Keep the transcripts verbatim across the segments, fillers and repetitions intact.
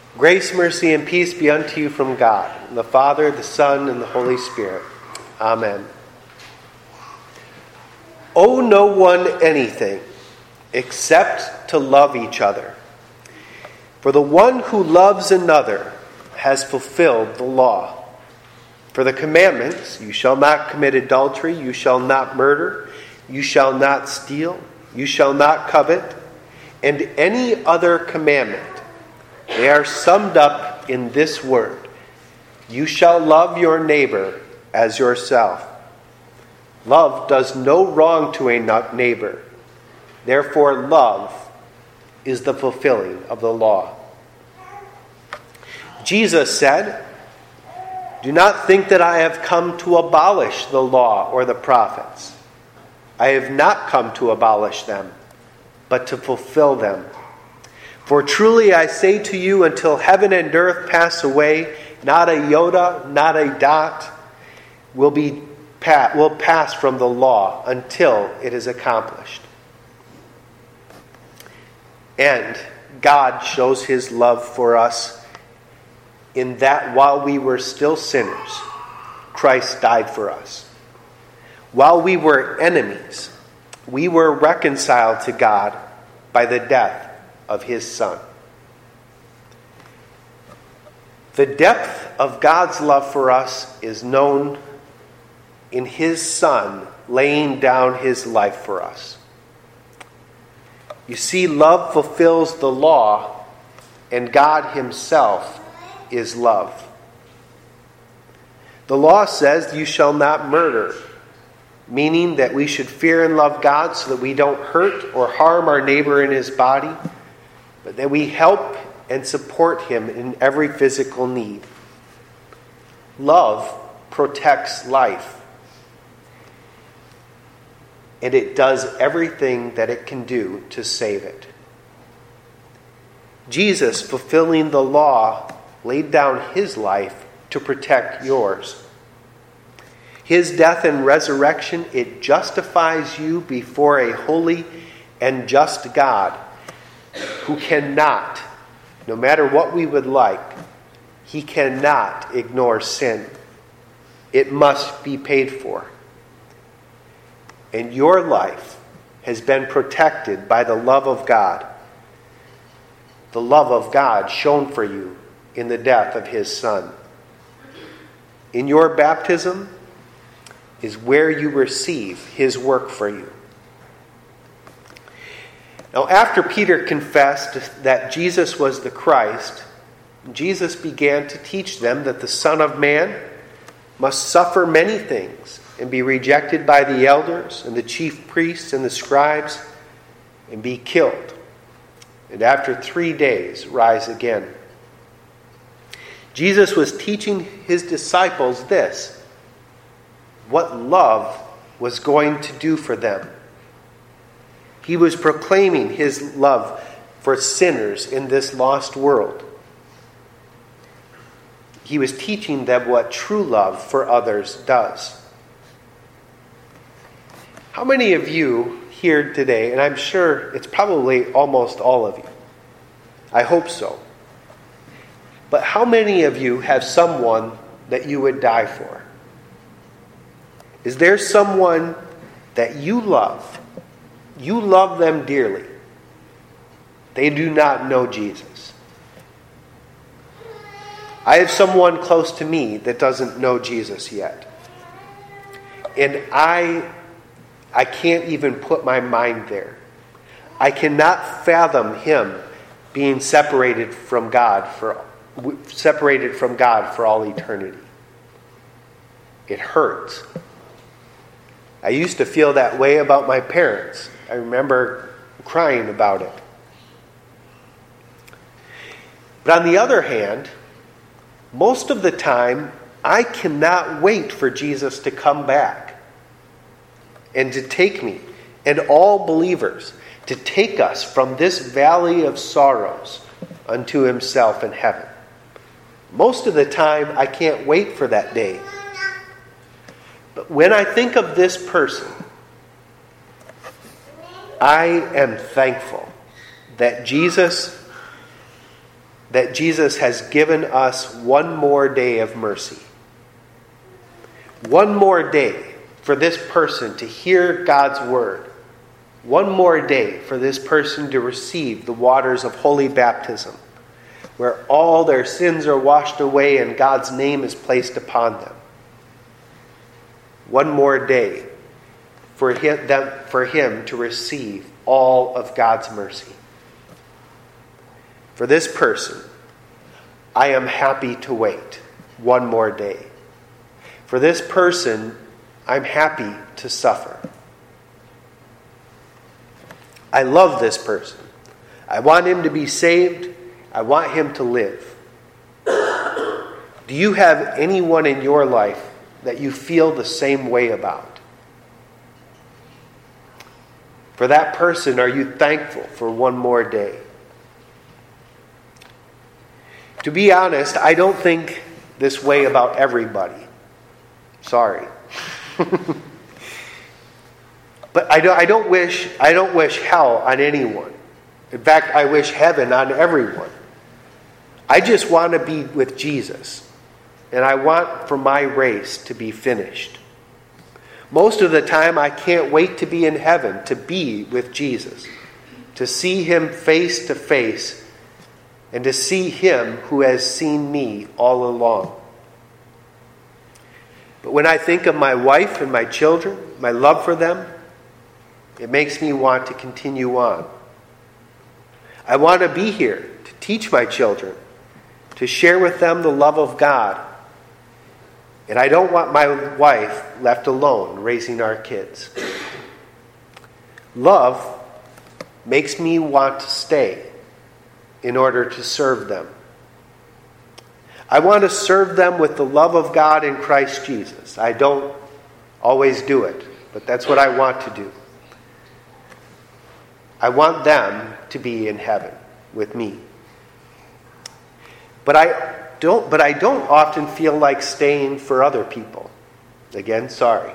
Grace, mercy, and peace be unto you from God, the Father, the Son, and the Holy Spirit. Amen. Owe no one anything except to love each other. For the one who loves another has fulfilled the law. For the commandments, you shall not commit adultery, you shall not murder, you shall not steal, you shall not covet, and any other commandment, they are summed up in this word: you shall love your neighbor as yourself. Love does no wrong to a neighbor. Therefore, love is the fulfilling of the law. Jesus said, "Do not think that I have come to abolish the law or the prophets. I have not come to abolish them, but to fulfill them. For truly I say to you, until heaven and earth pass away, not a iota, not a dot will be will pass from the law until it is accomplished." And God shows his love for us in that while we were still sinners, Christ died for us. While we were enemies, we were reconciled to God by the death of his Son. The depth of God's love for us is known in his Son laying down his life for us. You see, love fulfills the law, and God himself is love. The law says you shall not murder, meaning that we should fear and love God so that we don't hurt or harm our neighbor in his body, but that we help and support him in every physical need. Love protects life, and it does everything that it can do to save it. Jesus, fulfilling the law, laid down his life to protect yours. His death and resurrection, it justifies you before a holy and just God who cannot, no matter what we would like, he cannot ignore sin. It must be paid for. And your life has been protected by the love of God. The love of God shown for you in the death of his Son. In your baptism is where you receive his work for you. Now, after Peter confessed that Jesus was the Christ, Jesus began to teach them that the Son of Man must suffer many things and be rejected by the elders and the chief priests and the scribes and be killed, and after three days rise again. Jesus was teaching his disciples this, what love was going to do for them. He was proclaiming his love for sinners in this lost world. He was teaching them what true love for others does. How many of you here today, and I'm sure it's probably almost all of you, I hope so, but how many of you have someone that you would die for? Is there someone that you love? You love them dearly. They do not know Jesus. I have someone close to me that doesn't know Jesus yet. And I, I can't even put my mind there. I cannot fathom him being separated from God for separated from God for all eternity. It hurts. I used to feel that way about my parents. I remember crying about it. But on the other hand, most of the time, I cannot wait for Jesus to come back and to take me and all believers, to take us from this valley of sorrows unto himself in heaven. Most of the time, I can't wait for that day. But when I think of this person, I am thankful that Jesus that Jesus has given us one more day of mercy. One more day for this person to hear God's word. One more day for this person to receive the waters of holy baptism, where all their sins are washed away and God's name is placed upon them. One more day for him, them, for him to receive all of God's mercy. For this person, I am happy to wait one more day. For this person, I'm happy to suffer. I love this person. I want him to be saved. I want him to live. Do you have anyone in your life that you feel the same way about? For that person, are you thankful for one more day? To be honest, I don't think this way about everybody. Sorry. But I don't, I don't wish I don't wish hell on anyone. In fact, I wish heaven on everyone. I just want to be with Jesus. And I want for my race to be finished. Most of the time, I can't wait to be in heaven, to be with Jesus, to see him face to face, and to see him who has seen me all along. But when I think of my wife and my children, my love for them, it makes me want to continue on. I want to be here to teach my children, to share with them the love of God. And I don't want my wife left alone raising our kids. Love makes me want to stay in order to serve them. I want to serve them with the love of God in Christ Jesus. I don't always do it, but that's what I want to do. I want them to be in heaven with me. But I don't but I don't often feel like staying for other people. Again, sorry.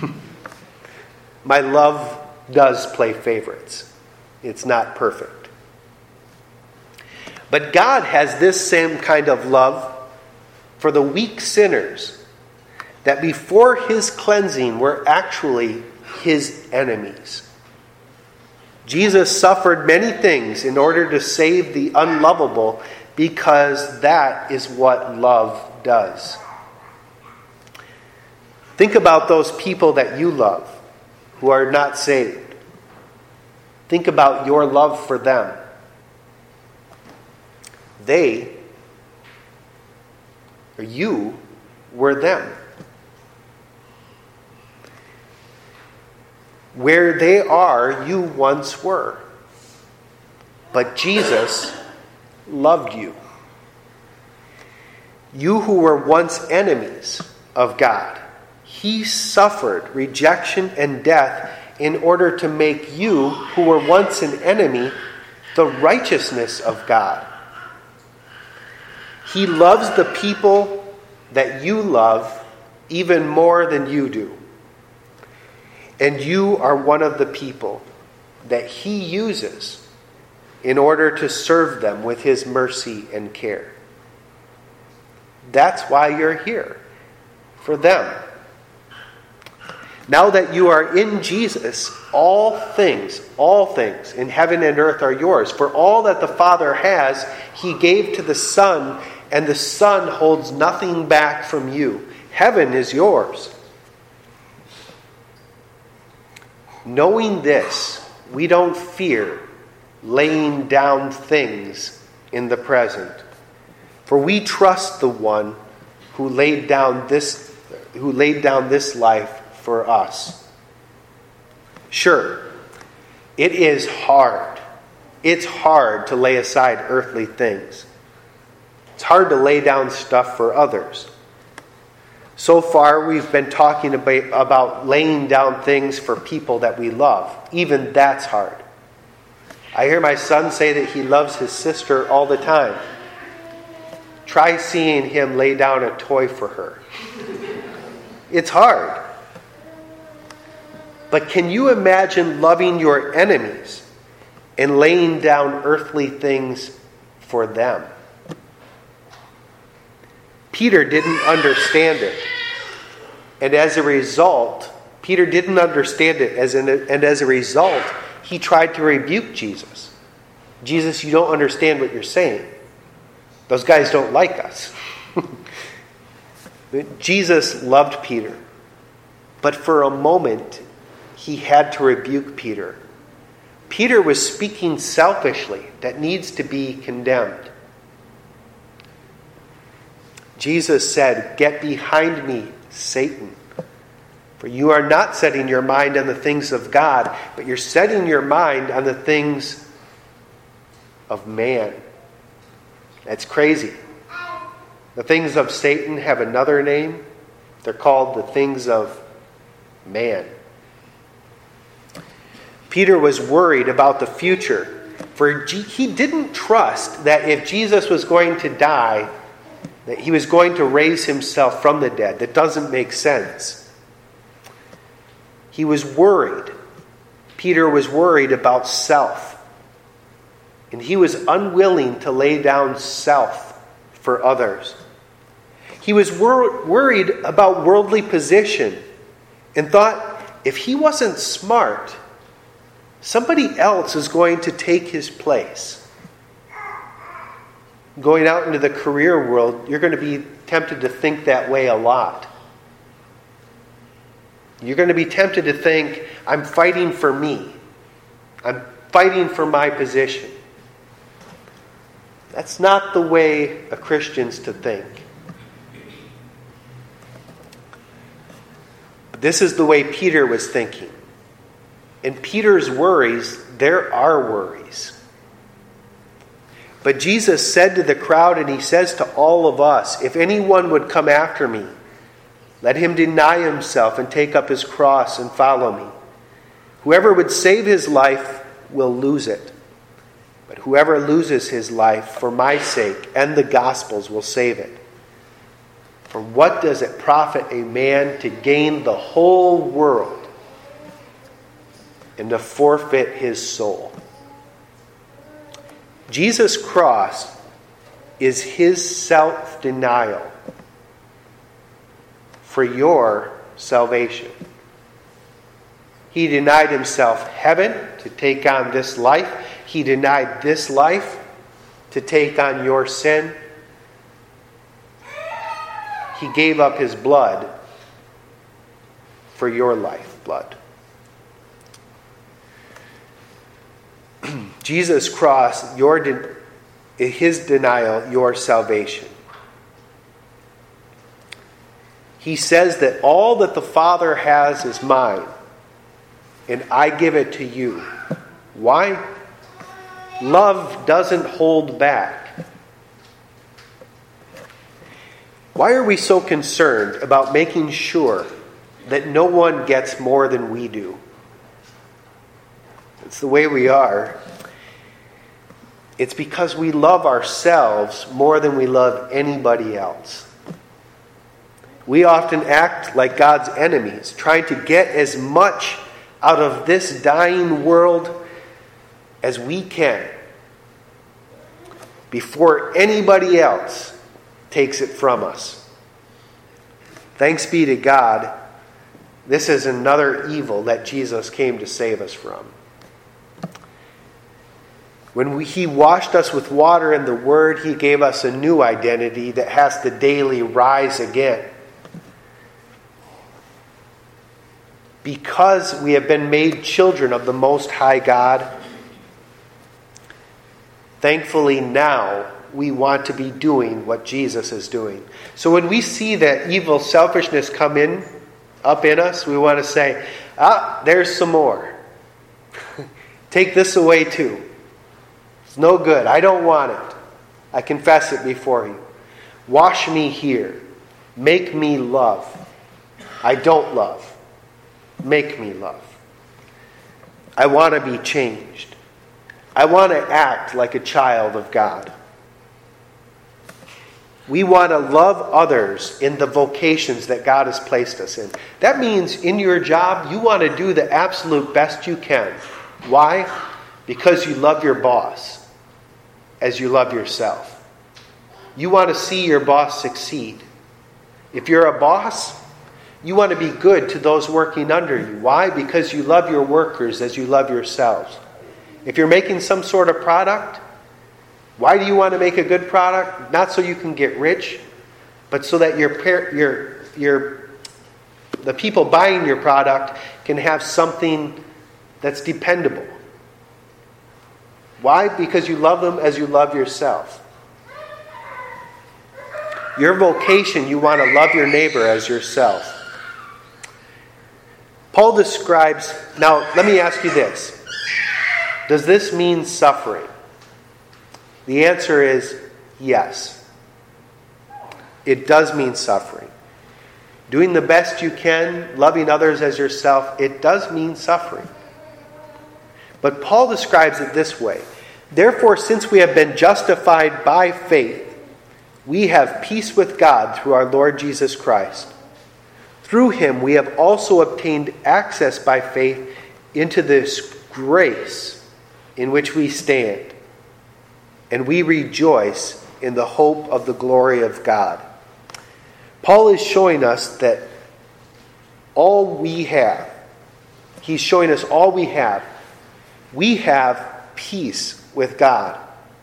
My love does play favorites. It's not perfect. But God has this same kind of love for the weak sinners that before his cleansing were actually his enemies. Jesus suffered many things in order to save the unlovable, because that is what love does. Think about those people that you love who are not saved. Think about your love for them. They, or you, were them. Where they are, you once were. But Jesus loved you. You who were once enemies of God, he suffered rejection and death in order to make you, who were once an enemy, the righteousness of God. He loves the people that you love even more than you do. And you are one of the people that he uses in order to serve them with his mercy and care. That's why you're here, for them. Now that you are in Jesus, all things, all things in heaven and earth are yours. For all that the Father has, he gave to the Son, and the Son holds nothing back from you. Heaven is yours. Knowing this, we don't fear laying down things in the present. For we trust the one who laid down this who laid down this life for us. Sure, it is hard. It's hard to lay aside earthly things. It's hard to lay down stuff for others. So far, we've been talking about, about laying down things for people that we love. Even that's hard. I hear my son say that he loves his sister all the time. Try seeing him lay down a toy for her. It's hard. But can you imagine loving your enemies and laying down earthly things for them? Peter didn't understand it. And as a result, Peter didn't understand it, as in, and as a result, he tried to rebuke Jesus. Jesus, you don't understand what you're saying. Those guys don't like us. Jesus loved Peter. But for a moment, he had to rebuke Peter. Peter was speaking selfishly that needs to be condemned. Jesus said, "Get behind me, Satan. For you are not setting your mind on the things of God, but you're setting your mind on the things of man." That's crazy. The things of Satan have another name. They're called the things of man. Peter was worried about the future, for he didn't trust that if Jesus was going to die, that he was going to raise himself from the dead. That doesn't make sense. He was worried. Peter was worried about self. And he was unwilling to lay down self for others. He was wor- worried about worldly position and thought if he wasn't smart, somebody else is going to take his place. Going out into the career world, you're going to be tempted to think that way a lot. You're going to be tempted to think, I'm fighting for me. I'm fighting for my position. That's not the way a Christian's to think. But this is the way Peter was thinking. And Peter's worries, there are worries. But Jesus said to the crowd, and he says to all of us, if anyone would come after me, let him deny himself and take up his cross and follow me. Whoever would save his life will lose it. But whoever loses his life for my sake and the gospel's will save it. For what does it profit a man to gain the whole world and to forfeit his soul? Jesus' cross is his self-denial for your salvation. He denied himself heaven to take on this life. He denied this life to take on your sin. He gave up his blood for your life blood. Jesus' cross, your de- his denial, your salvation. He says that all that the Father has is mine, and I give it to you. Why? Love doesn't hold back. Why are we so concerned about making sure that no one gets more than we do? It's the way we are. It's because we love ourselves more than we love anybody else. We often act like God's enemies, trying to get as much out of this dying world as we can before anybody else takes it from us. Thanks be to God, this is another evil that Jesus came to save us from. When we, he washed us with water and the Word, he gave us a new identity that has to daily rise again. Because we have been made children of the Most High God, thankfully now we want to be doing what Jesus is doing. So when we see that evil selfishness come in, up in us, we want to say, ah, there's some more. Take this away too. It's no good. I don't want it. I confess it before you. Wash me here. Make me love. I don't love. Make me love. I want to be changed. I want to act like a child of God. We want to love others in the vocations that God has placed us in. That means in your job, you want to do the absolute best you can. Why? Because you love your boss as you love yourself. You want to see your boss succeed. If you're a boss, you want to be good to those working under you. Why? Because you love your workers as you love yourselves. If you're making some sort of product, why do you want to make a good product? Not so you can get rich, but so that your your your the people buying your product can have something that's dependable. Why? Because you love them as you love yourself. Your vocation, you want to love your neighbor as yourself. Paul describes, now let me ask you this. Does this mean suffering? The answer is yes. It does mean suffering. Doing the best you can, loving others as yourself, it does mean suffering. But Paul describes it this way. Therefore, since we have been justified by faith, we have peace with God through our Lord Jesus Christ. Through him we have also obtained access by faith into this grace in which we stand, and we rejoice in the hope of the glory of God. Paul is showing us that all we have, he's showing us all we have, we have peace with God.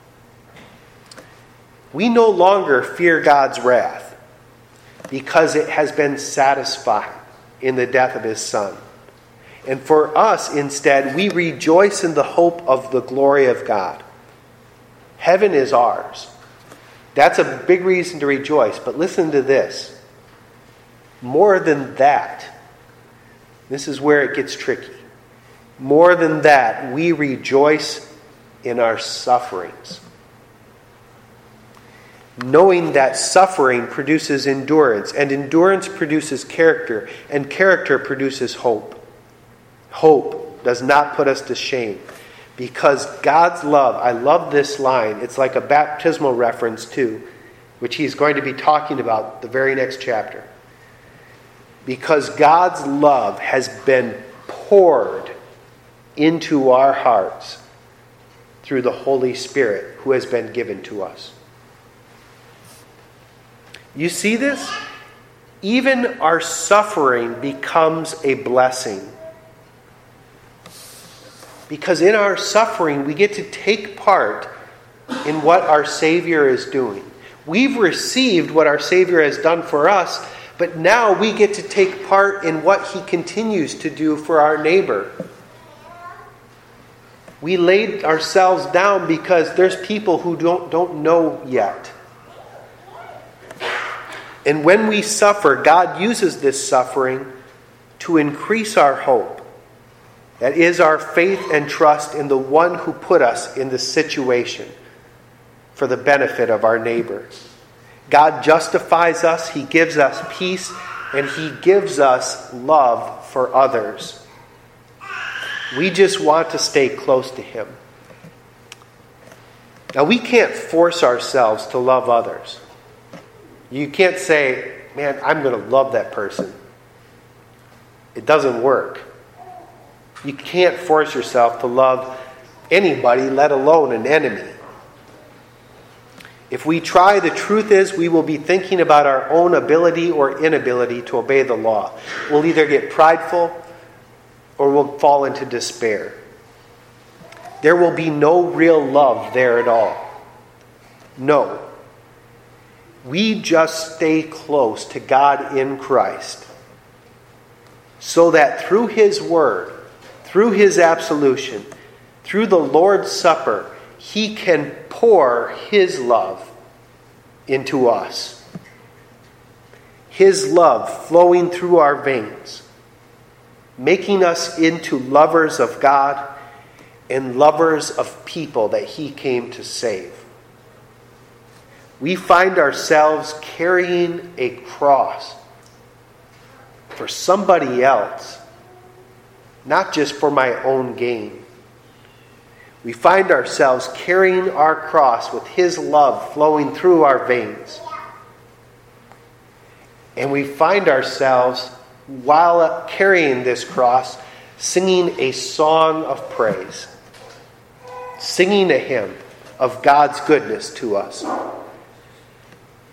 We no longer fear God's wrath because it has been satisfied in the death of his Son. And for us, instead, we rejoice in the hope of the glory of God. Heaven is ours. That's a big reason to rejoice. But listen to this. More than that, this is where it gets tricky. More than that, we rejoice in our sufferings, knowing that suffering produces endurance, and endurance produces character, and character produces hope. Hope does not put us to shame, because God's love, I love this line, it's like a baptismal reference too, which he's going to be talking about the very next chapter. Because God's love has been poured into our hearts through the Holy Spirit who has been given to us. You see this? Even our suffering becomes a blessing. Because in our suffering, we get to take part in what our Savior is doing. We've received what our Savior has done for us, but now we get to take part in what he continues to do for our neighbor. We laid ourselves down because there's people who don't, don't know yet. And when we suffer, God uses this suffering to increase our hope. That is our faith and trust in the one who put us in this situation for the benefit of our neighbor. God justifies us, he gives us peace, and he gives us love for others. We just want to stay close to him. Now, we can't force ourselves to love others. You can't say, man, I'm going to love that person. It doesn't work. You can't force yourself to love anybody, let alone an enemy. If we try, the truth is we will be thinking about our own ability or inability to obey the law. We'll either get prideful or we'll fall into despair. There will be no real love there at all. No. We just stay close to God in Christ, so that through his word, through his absolution, through the Lord's Supper, he can pour his love into us. His love flowing through our veins, making us into lovers of God and lovers of people that he came to save. We find ourselves carrying a cross for somebody else, not just for my own gain. We find ourselves carrying our cross with his love flowing through our veins. And we find ourselves, while carrying this cross, singing a song of praise, singing a hymn of God's goodness to us.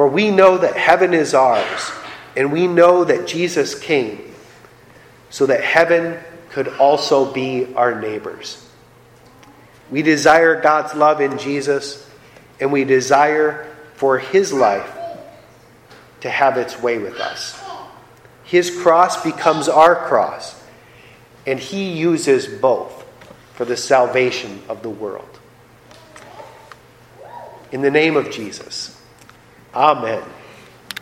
For we know that heaven is ours, and we know that Jesus came so that heaven could also be our neighbors. We desire God's love in Jesus, and we desire for his life to have its way with us. His cross becomes our cross, and he uses both for the salvation of the world. In the name of Jesus, amen.